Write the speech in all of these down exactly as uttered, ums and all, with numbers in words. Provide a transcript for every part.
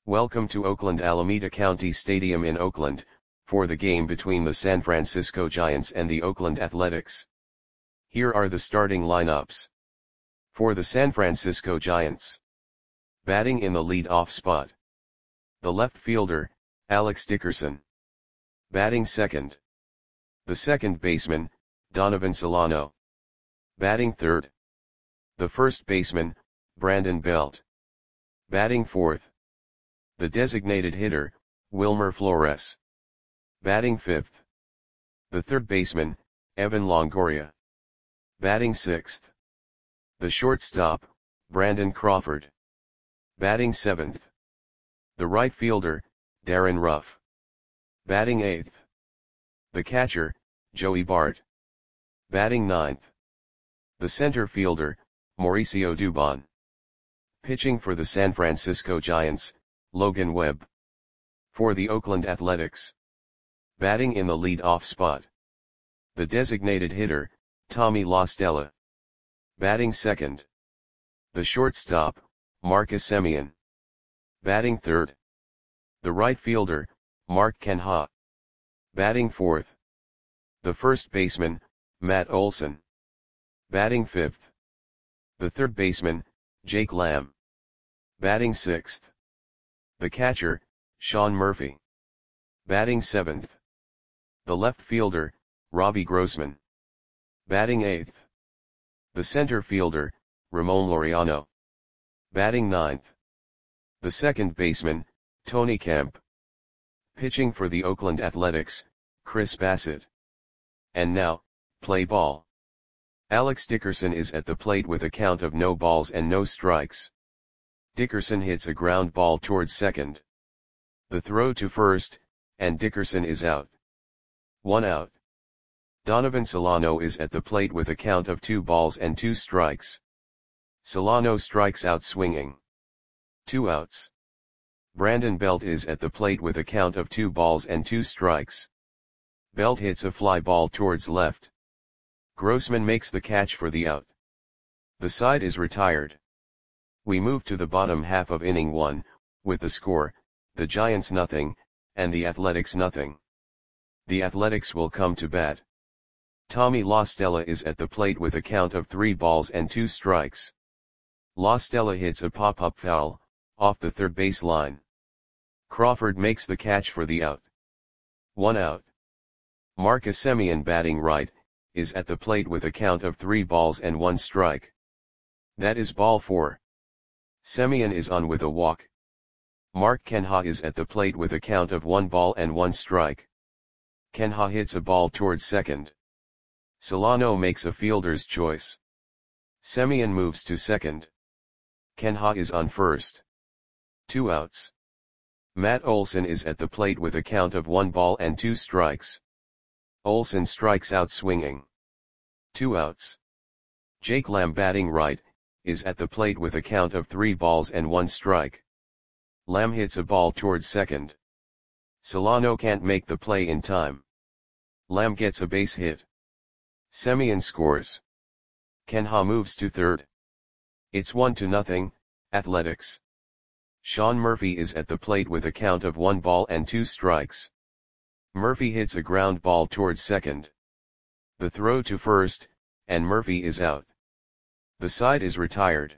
Welcome to Oakland Alameda County Stadium in Oakland, for the game between the San Francisco Giants and the Oakland Athletics. Here are the starting lineups. For the San Francisco Giants. Batting in the lead-off spot. The left fielder, Alex Dickerson. Batting second. The second baseman, Donovan Solano. Batting third. The first baseman, Brandon Belt. Batting fourth. The designated hitter, Wilmer Flores. Batting fifth. The third baseman, Evan Longoria. Batting sixth. The shortstop, Brandon Crawford. Batting seventh. The right fielder, Darren Ruff. Batting eighth. The catcher, Joey Bart. Batting ninth. The center fielder, Mauricio Dubon. Pitching for the San Francisco Giants, Logan Webb. For the Oakland Athletics. Batting in the lead-off spot. The designated hitter, Tommy La Stella. Batting second. The shortstop, Marcus Semien. Batting third. The right fielder, Mark Canha. Batting fourth. The first baseman, Matt Olson. Batting fifth. The third baseman, Jake Lamb. Batting sixth. The catcher, Sean Murphy. Batting seventh. The left fielder, Robbie Grossman. Batting eighth. The center fielder, Ramon Laureano. Batting ninth. The second baseman, Tony Kemp. Pitching for the Oakland Athletics, Chris Bassett. And now, play ball. Alex Dickerson is at the plate with a count of no balls and no strikes. Dickerson hits a ground ball towards second. The throw to first, and Dickerson is out. One out. Donovan Solano is at the plate with a count of two balls and two strikes. Solano strikes out swinging. Two outs. Brandon Belt is at the plate with a count of two balls and two strikes. Belt hits a fly ball towards left. Grossman makes the catch for the out. The side is retired. We move to the bottom half of inning one, with the score, the Giants nothing, and the Athletics nothing. The Athletics will come to bat. Tommy La Stella is at the plate with a count of three balls and two strikes. La Stella hits a pop-up foul, off the third base line. Crawford makes the catch for the out. One out. Marcus Semien, batting right, is at the plate with a count of three balls and one strike. That is ball four. Semien is on with a walk. Mark Canha is at the plate with a count of one ball and one strike. Canha hits a ball towards second. Solano makes a fielder's choice. Semien moves to second. Canha is on first. Two outs. Matt Olson is at the plate with a count of one ball and two strikes. Olson strikes out swinging. Two outs. Jake Lamb, batting right, is at the plate with a count of three balls and one strike. Lamb hits a ball towards second. Solano can't make the play in time. Lamb gets a base hit. Semien scores. Canha moves to third. It's one to nothing, Athletics. Sean Murphy is at the plate with a count of one ball and two strikes. Murphy hits a ground ball towards second. The throw to first, and Murphy is out. The side is retired.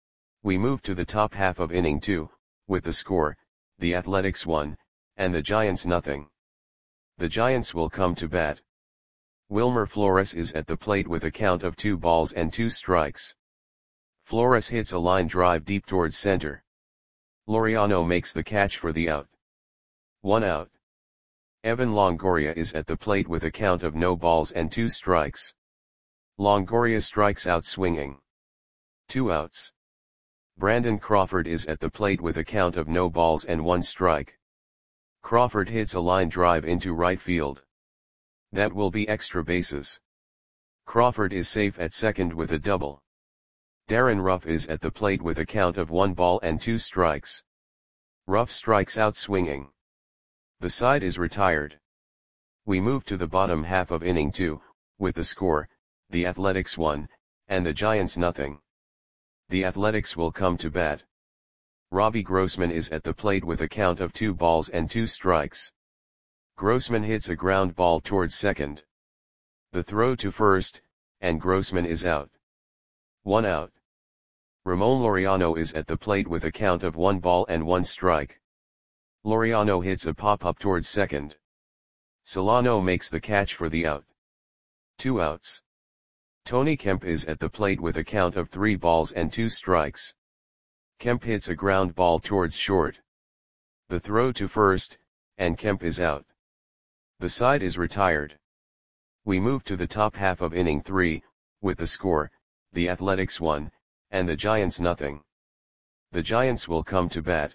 We move to the top half of inning two, with the score, the Athletics one, and the Giants nothing. The Giants will come to bat. Wilmer Flores is at the plate with a count of two balls and two strikes. Flores hits a line drive deep towards center. Laureano makes the catch for the out. One out. Evan Longoria is at the plate with a count of no balls and two strikes. Longoria strikes out swinging. Two outs. Brandon Crawford is at the plate with a count of no balls and one strike. Crawford hits a line drive into right field. That will be extra bases. Crawford is safe at second with a double. Darren Ruff is at the plate with a count of one ball and two strikes. Ruff strikes out swinging. The side is retired. We move to the bottom half of inning two, with the score, the Athletics one, and the Giants nothing. The Athletics will come to bat. Robbie Grossman is at the plate with a count of two balls and two strikes. Grossman hits a ground ball towards second. The throw to first, and Grossman is out. One out. Ramon Laureano is at the plate with a count of one ball and one strike. Laureano hits a pop-up towards second. Solano makes the catch for the out. Two outs. Tony Kemp is at the plate with a count of three balls and two strikes. Kemp hits a ground ball towards short. The throw to first, and Kemp is out. The side is retired. We move to the top half of inning three, with the score, the Athletics one, and the Giants nothing. The Giants will come to bat.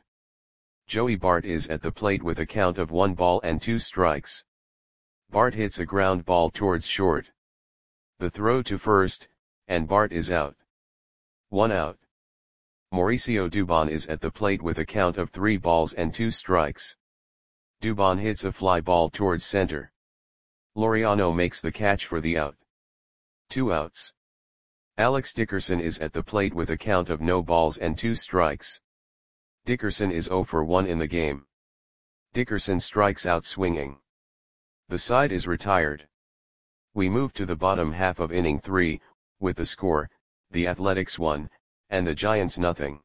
Joey Bart is at the plate with a count of one ball and two strikes. Bart hits a ground ball towards short. The throw to first, and Bart is out. One out. Mauricio Dubon is at the plate with a count of three balls and two strikes. Dubon hits a fly ball towards center. Laureano makes the catch for the out. Two outs. Alex Dickerson is at the plate with a count of no balls and two strikes. Dickerson is oh for one in the game. Dickerson strikes out swinging. The side is retired. We move to the bottom half of inning three, with the score, the Athletics one, and the Giants nothing.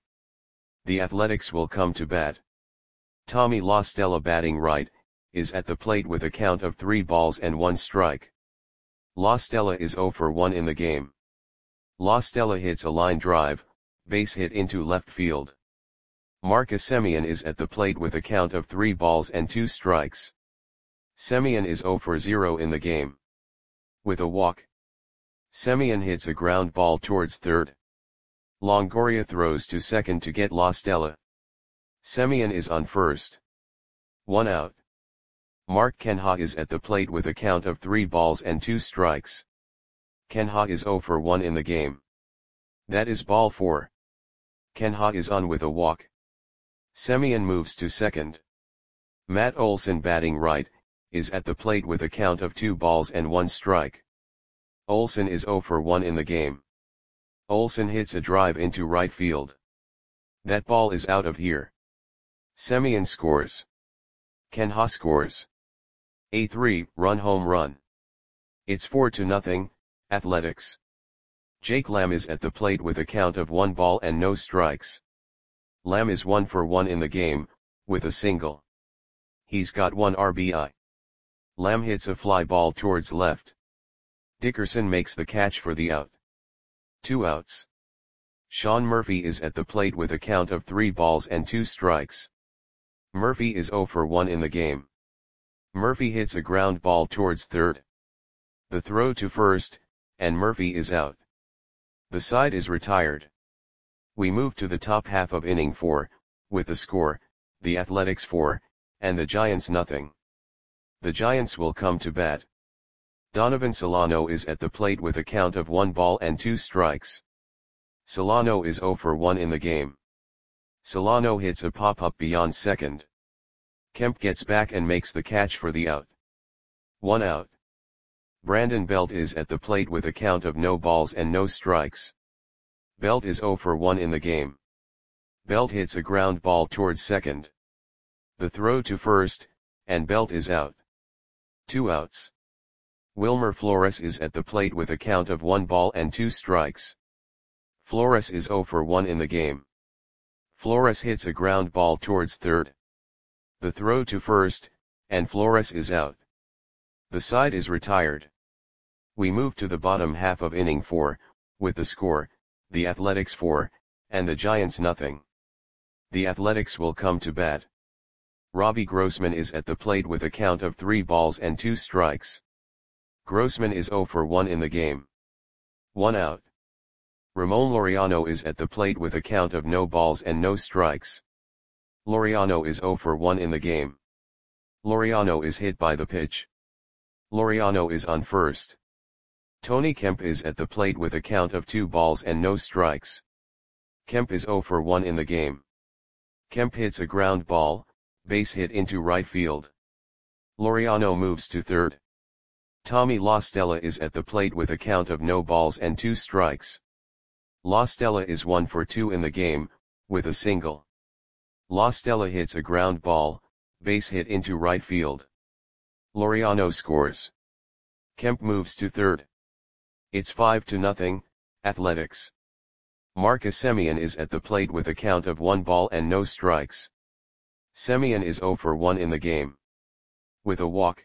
The Athletics will come to bat. Tommy La Stella, batting right, is at the plate with a count of three balls and one strike. La Stella is oh for one in the game. La Stella hits a line drive, base hit into left field. Marcus Semien is at the plate with a count of three balls and two strikes. Semien is oh for zero in the game. With a walk, Semien hits a ground ball towards third. Longoria throws to second to get La Stella. Semien is on first. One out. Mark Canha is at the plate with a count of three balls and two strikes. Canha is oh for one in the game. That is ball four. Canha is on with a walk. Semien moves to second. Matt Olson, batting right, is at the plate with a count of two balls and one strike. Olson is oh for one in the game. Olson hits a drive into right field. That ball is out of here. Semien scores. Canha scores. A three-run home run. It's four to nothing, Athletics. Jake Lamb is at the plate with a count of one ball and no strikes. Lamb is one for one in the game, with a single. He's got one R B I. Lamb hits a fly ball towards left. Dickerson makes the catch for the out. Two outs. Sean Murphy is at the plate with a count of three balls and two strikes. Murphy is oh for one in the game. Murphy hits a ground ball towards third. The throw to first, and Murphy is out. The side is retired. We move to the top half of inning four, with the score, the Athletics four, and the Giants nothing. The Giants will come to bat. Donovan Solano is at the plate with a count of one ball and two strikes. Solano is oh for one in the game. Solano hits a pop-up beyond second. Kemp gets back and makes the catch for the out. One out. Brandon Belt is at the plate with a count of no balls and no strikes. Belt is oh for one in the game. Belt hits a ground ball towards second. The throw to first, and Belt is out. Two outs. Wilmer Flores is at the plate with a count of one ball and two strikes. Flores is oh for one in the game. Flores hits a ground ball towards third. The throw to first, and Flores is out. The side is retired. We move to the bottom half of inning four, with the score, the Athletics four, and the Giants nothing. The Athletics will come to bat. Robbie Grossman is at the plate with a count of three balls and two strikes. Grossman is oh for one in the game. One out. Ramon Laureano is at the plate with a count of no balls and no strikes. Laureano is oh for one in the game. Laureano is hit by the pitch. Laureano is on first. Tony Kemp is at the plate with a count of two balls and no strikes. Kemp is oh for one in the game. Kemp hits a ground ball, base hit into right field. Laureano moves to third. Tommy La Stella is at the plate with a count of no balls and two strikes. La Stella is one for two in the game, with a single. La Stella hits a ground ball, base hit into right field. Laureano scores. Kemp moves to third. It's five to nothing, Athletics. Marcus Semien is at the plate with a count of one ball and no strikes. Semien is zero for one in the game. With a walk.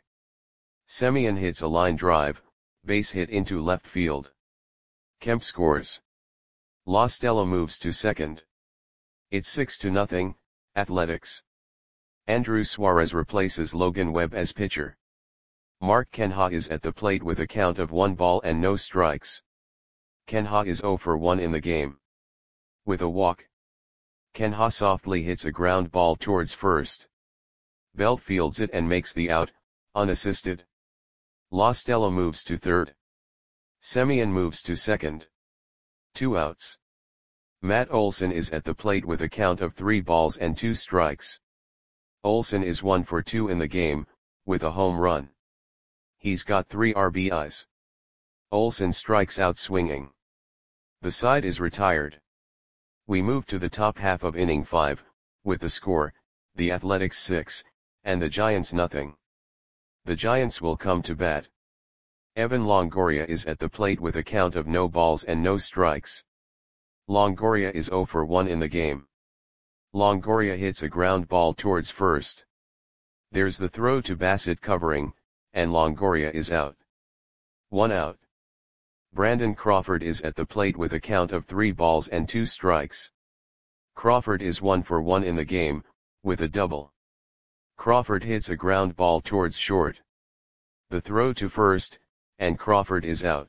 Semien hits a line drive, base hit into left field. Kemp scores. La Stella moves to second. It's six to nothing, Athletics. Andrew Suarez replaces Logan Webb as pitcher. Mark Canha is at the plate with a count of one ball and no strikes. Canha is zero for one in the game. With a walk. Canha softly hits a ground ball towards first. Belt fields it and makes the out, unassisted. La Stella moves to third. Semien moves to second. Two outs. Matt Olson is at the plate with a count of three balls and two strikes. Olson is one for two in the game, with a home run. He's got three R B Is. Olson strikes out swinging. The side is retired. We move to the top half of inning five, with the score, the Athletics six, and the Giants nothing. The Giants will come to bat. Evan Longoria is at the plate with a count of no balls and no strikes. Longoria is zero for one in the game. Longoria hits a ground ball towards first. There's the throw to Bassett covering, and Longoria is out. One out. Brandon Crawford is at the plate with a count of three balls and two strikes. Crawford is one for one in the game, with a double. Crawford hits a ground ball towards short. The throw to first, and Crawford is out.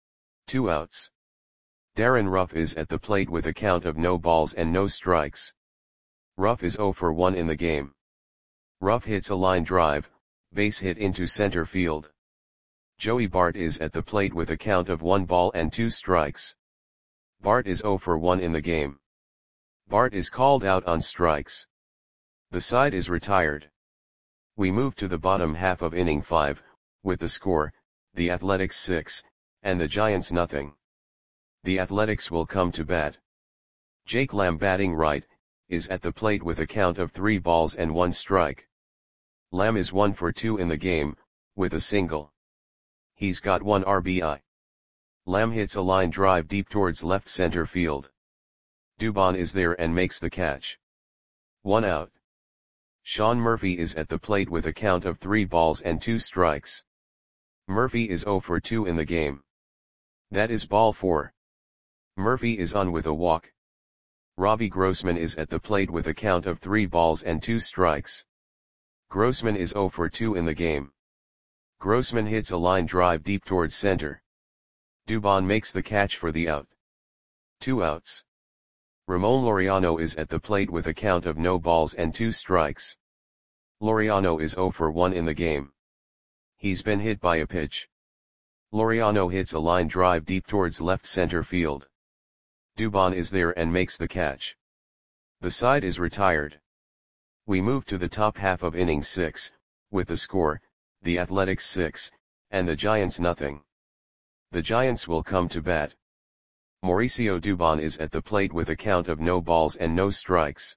Two outs. Darren Ruff is at the plate with a count of no balls and no strikes. Ruff is zero for one in the game. Ruff hits a line drive, base hit into center field. Joey Bart is at the plate with a count of one ball and two strikes. Bart is zero for one in the game. Bart is called out on strikes. The side is retired. We move to the bottom half of inning five, with the score, the Athletics six, and the Giants nothing. The Athletics will come to bat. Jake Lamb batting right, is at the plate with a count of three balls and one strike. Lamb is one for two in the game, with a single. He's got one R B I. Lamb hits a line drive deep towards left center field. Dubon is there and makes the catch. One out. Sean Murphy is at the plate with a count of three balls and two strikes. Murphy is zero for two in the game. That is ball four. Murphy is on with a walk. Robbie Grossman is at the plate with a count of three balls and two strikes. Grossman is zero for two in the game. Grossman hits a line drive deep towards center. Dubon makes the catch for the out. Two outs. Ramon Laureano is at the plate with a count of no balls and two strikes. Laureano is zero for one in the game. He's been hit by a pitch. Laureano hits a line drive deep towards left center field. Dubon is there and makes the catch. The side is retired. We move to the top half of inning six, with the score, the Athletics six, and the Giants nothing. The Giants will come to bat. Mauricio Dubon is at the plate with a count of no balls and no strikes.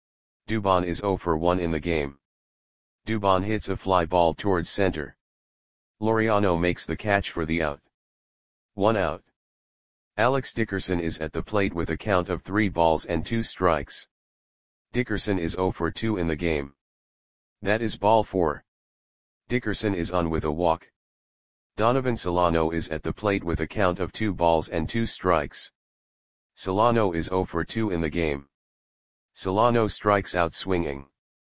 Dubon is zero for one in the game. Dubon hits a fly ball towards center. Laureano makes the catch for the out. One out. Alex Dickerson is at the plate with a count of three balls and two strikes. Dickerson is zero for two in the game. That is ball four. Dickerson is on with a walk. Donovan Solano is at the plate with a count of two balls and two strikes. Solano is zero for two in the game. Solano strikes out swinging.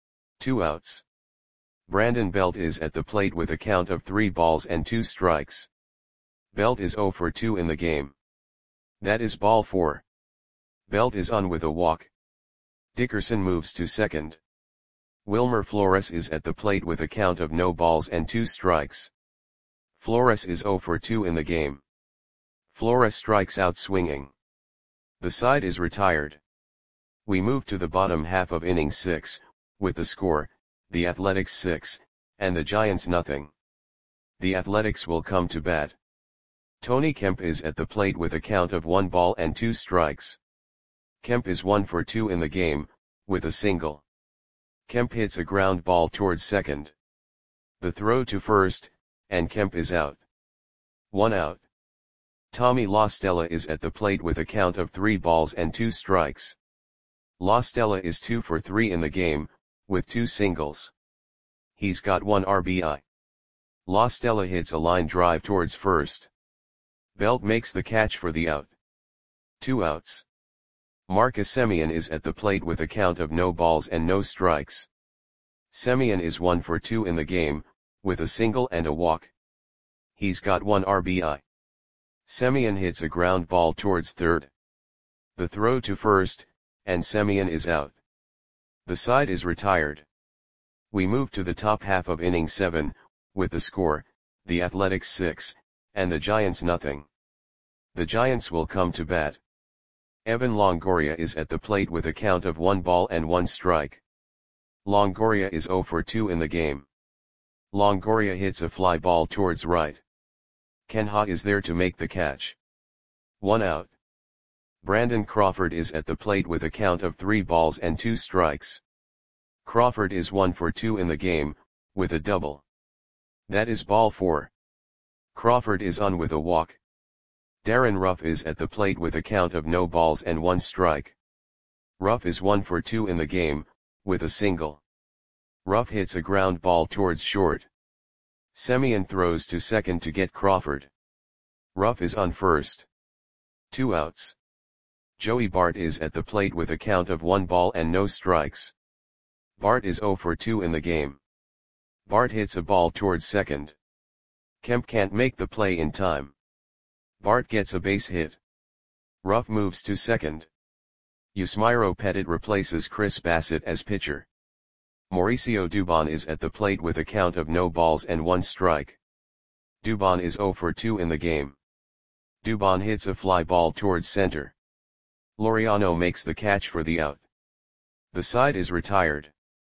Two outs. Brandon Belt is at the plate with a count of three balls and two strikes. Belt is zero for two in the game. That is ball four. Belt is on with a walk. Dickerson moves to second. Wilmer Flores is at the plate with a count of no balls and two strikes. Flores is zero for two in the game. Flores strikes out swinging. The side is retired. We move to the bottom half of inning six, with the score, the Athletics six, and the Giants nothing. The Athletics will come to bat. Tony Kemp is at the plate with a count of one ball and two strikes. Kemp is one for two in the game, with a single. Kemp hits a ground ball towards second. The throw to first, and Kemp is out. One out. Tommy La Stella is at the plate with a count of three balls and two strikes. La Stella is two for three in the game, with two singles. He's got one R B I. La Stella hits a line drive towards first. Belt makes the catch for the out. Two outs. Marcus Semien is at the plate with a count of no balls and no strikes. Semien is one for two in the game, with a single and a walk. He's got one R B I. Semien hits a ground ball towards third. The throw to first, and Semien is out. The side is retired. We move to the top half of inning seven, with the score, the Athletics six, and the Giants nothing. The Giants will come to bat. Evan Longoria is at the plate with a count of one ball and one strike. Longoria is zero for two in the game. Longoria hits a fly ball towards right. Ken Ha is there to make the catch. One out. Brandon Crawford is at the plate with a count of three balls and two strikes. Crawford is one for two in the game, with a double. That is ball four. Crawford is on with a walk. Darren Ruff is at the plate with a count of no balls and one strike. Ruff is one for two in the game, with a single. Ruff hits a ground ball towards short. Semien throws to second to get Crawford. Ruff is on first. Two outs. Joey Bart is at the plate with a count of one ball and no strikes. Bart is zero for two in the game. Bart hits a ball towards second. Kemp can't make the play in time. Bart gets a base hit. Ruff moves to second. Yusmeiro Petit replaces Chris Bassett as pitcher. Mauricio Dubon is at the plate with a count of no balls and one strike. Dubon is zero for two in the game. Dubon hits a fly ball towards center. Laureano makes the catch for the out. The side is retired.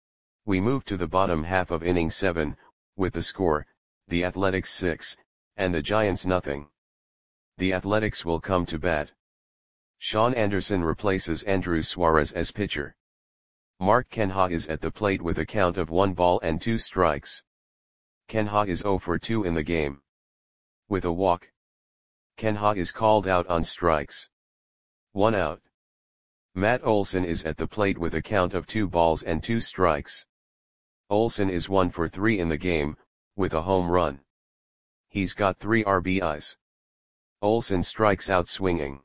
We move to the bottom half of inning seven, with the score, the Athletics six, and the Giants nothing. The Athletics will come to bat. Sean Anderson replaces Andrew Suarez as pitcher. Mark Kenha is at the plate with a count of one ball and two strikes. Kenha is zero for two in the game. With a walk. Kenha is called out on strikes. One out. Matt Olson is at the plate with a count of two balls and two strikes. Olson is one for three in the game, with a home run. He's got three R B Is. Olson strikes out swinging.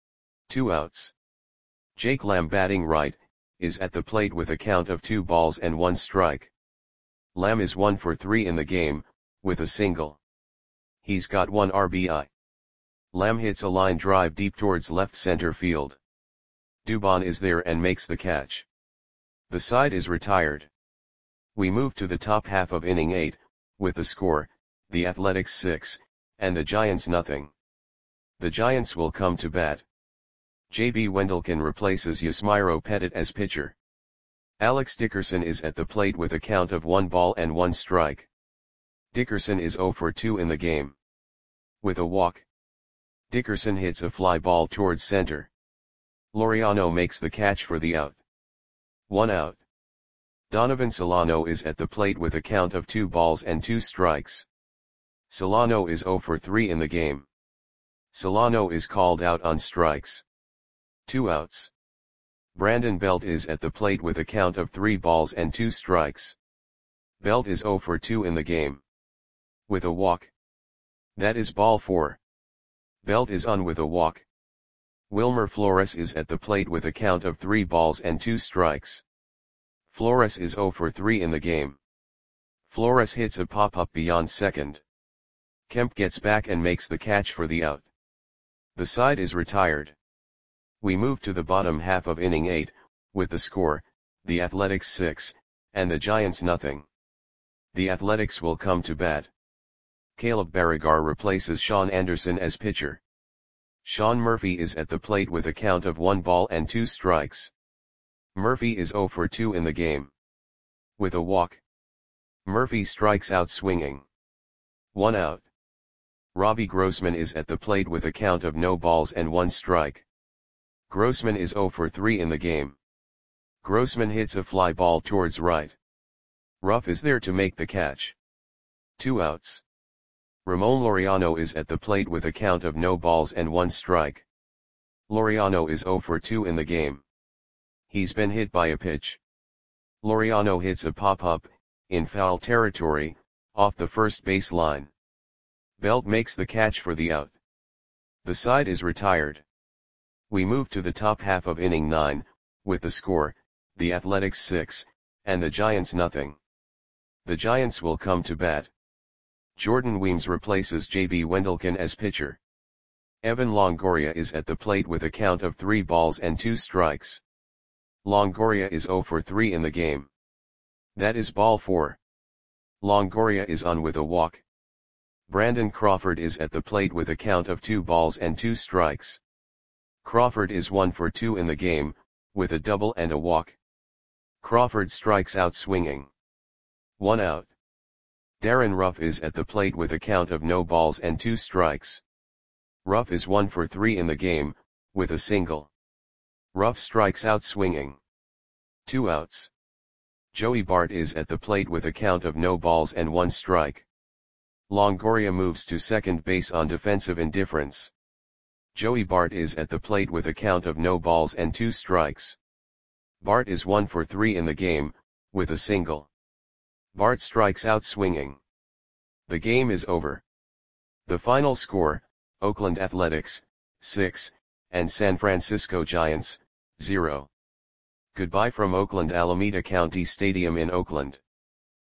Two outs. Jake Lamb batting right, is at the plate with a count of two balls and one strike. Lamb is one for three in the game, with a single. He's got one R B I. Lamb hits a line drive deep towards left center field. Dubon is there and makes the catch. The side is retired. We move to the top half of inning eight, with the score, the Athletics six, and the Giants nothing. The Giants will come to bat. J B Wendelken replaces Yusmeiro Petit as pitcher. Alex Dickerson is at the plate with a count of one ball and one strike. Dickerson is zero for two in the game. With a walk. Dickerson hits a fly ball towards center. Laureano makes the catch for the out. One out. Donovan Solano is at the plate with a count of two balls and two strikes. Solano is zero for three in the game. Solano is called out on strikes. Two outs. Brandon Belt is at the plate with a count of three balls and two strikes. Belt is zero for two in the game. With a walk. That is ball four. Belt is on with a walk. Wilmer Flores is at the plate with a count of three balls and two strikes. Flores is zero for three in the game. Flores hits a pop-up beyond second. Kemp gets back and makes the catch for the out. The side is retired. We move to the bottom half of inning eight, with the score, the Athletics six, and the Giants nothing. The Athletics will come to bat. Caleb Barragar replaces Sean Anderson as pitcher. Sean Murphy is at the plate with a count of one ball and two strikes. Murphy is zero for two in the game. With a walk. Murphy strikes out swinging. One out. Robbie Grossman is at the plate with a count of no balls and one strike. Grossman is zero for three in the game. Grossman hits a fly ball towards right. Ruff is there to make the catch. Two outs. Ramon Laureano is at the plate with a count of no balls and one strike. Laureano is oh for two in the game. He's been hit by a pitch. Laureano hits a pop-up, in foul territory, off the first base line. Belt makes the catch for the out. The side is retired. We move to the top half of inning nine, with the score, the Athletics six, and the Giants nothing. The Giants will come to bat. Jordan Weems replaces J B Wendelken as pitcher. Evan Longoria is at the plate with a count of three balls and two strikes. Longoria is oh for three in the game. That is ball four. Longoria is on with a walk. Brandon Crawford is at the plate with a count of two balls and two strikes. Crawford is one for two in the game, with a double and a walk. Crawford strikes out swinging. One out. Darren Ruff is at the plate with a count of no balls and two strikes. Ruff is one for three in the game, with a single. Ruff strikes out swinging. Two outs. Joey Bart is at the plate with a count of no balls and one strike. Longoria moves to second base on defensive indifference. Joey Bart is at the plate with a count of no balls and two strikes. Bart is one for three in the game, with a single. Bart strikes out swinging. The game is over. The final score, Oakland Athletics, six, and San Francisco Giants, zero. Goodbye from Oakland Alameda County Stadium in Oakland.